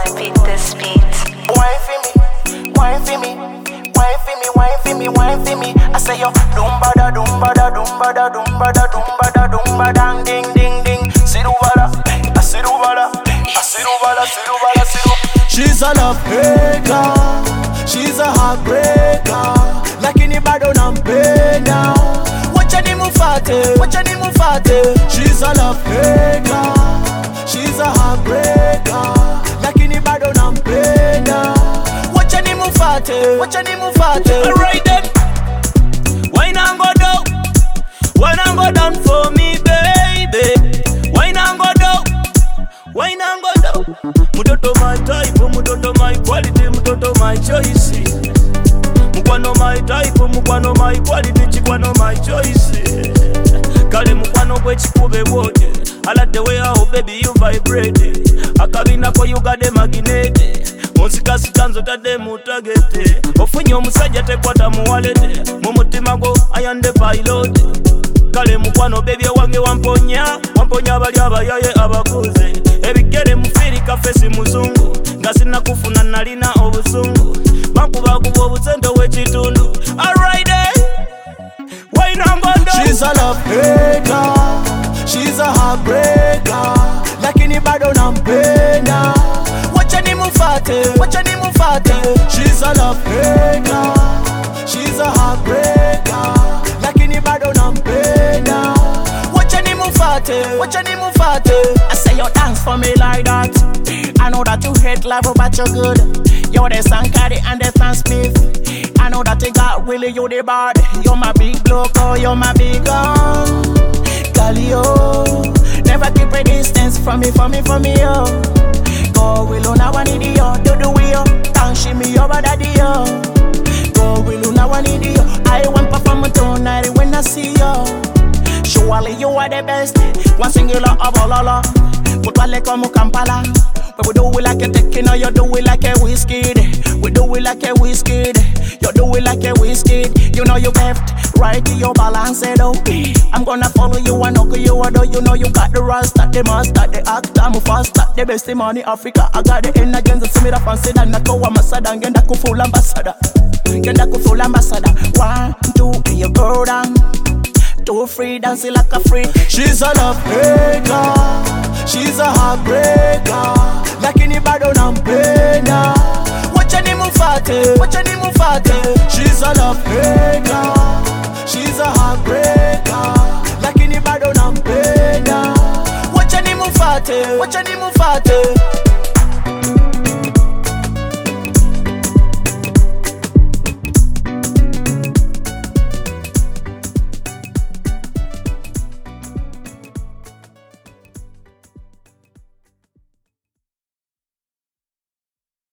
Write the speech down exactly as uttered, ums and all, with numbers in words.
I beat this beat. Wine for me, wine for me, wine for me, wine for me, wine for me. I say yo, dumba da dumba da dumba da dumba da dumba da dumba dang ding ding ding. Sirubala, a sirubala, a sirubala, sirubala, sirubala. She's a love breaker, she's a heartbreaker. Lakini bado nampenda. Wacha nimufate, wacha nimufate. She's a love breaker, she's a heartbreaker. Lakini bado nampenda. Wacha nimufate, wacha nimufate. Alright then, why not go down? Why not go down for me, baby? Why not go down? Why not go down? Mutoto my type, mutoto my quality, mutoto my choice. Mukwano my type, mukwano my quality, chikwano my choice. Kale mukwano kwe chikube wote. I like the way how baby you vibrate. Akabina ko you got the magnet. Musika sitanzo tade mutagete. Ofunyo musajja tekwata muwalete. Mumutima go ayande pilot. Kale mukwano baby wange wamponya. Wamponya bali abayaye abakuze. Ebigere mufiri kafesi muzungu. Ngasina kufuna nalina obusungu. Bankuba kubo obusente wechitundu. Alright eh. Why not go down? She's a love breaker, she's a heartbreaker. Lakini bado nampenda. Wacha nimufate, wacha nimufate. She's a love breaker, she's a heartbreaker. Lakini bado nampenda. Wacha nimufate, wacha nimufate. I say you dance for me like that. I know that you hate life but you're good. You're the Sankari and the Stan Smith. I know that you got really you the bad. You're my big bloke, oh, you're my big gun. Galio, never keep a distance from me, from me, from me, yo. Go will now I need you, do the wheel. Down shimmy over daddy, yo. Go will now I need you. I want perform tonight when I see you. Surely you are the best. One singular of all, all, all. But wale como Kampala. But we do it like a tequila, you do it like a whiskey. We do it like a whiskey. You do it like a whiskey. You know you left, right, you balance it out. I'm gonna follow you and knock you out. You know you got the rasta, the master, the actor, I'm faster, the best money Africa. I got the energy and see me the fancy that nako wa masada. Genda ku full ambassador, genda ku full ambassador. One, two, you go down. Two, free, dancing like a freak. She's a love breaker, she's a heartbreaker. Lakini bado nampenda. Wacha nimufate, wacha nimufate. She's a love breaker, she's a heartbreaker. Lakini bado nampenda. Wacha nimufate, wacha nimufate.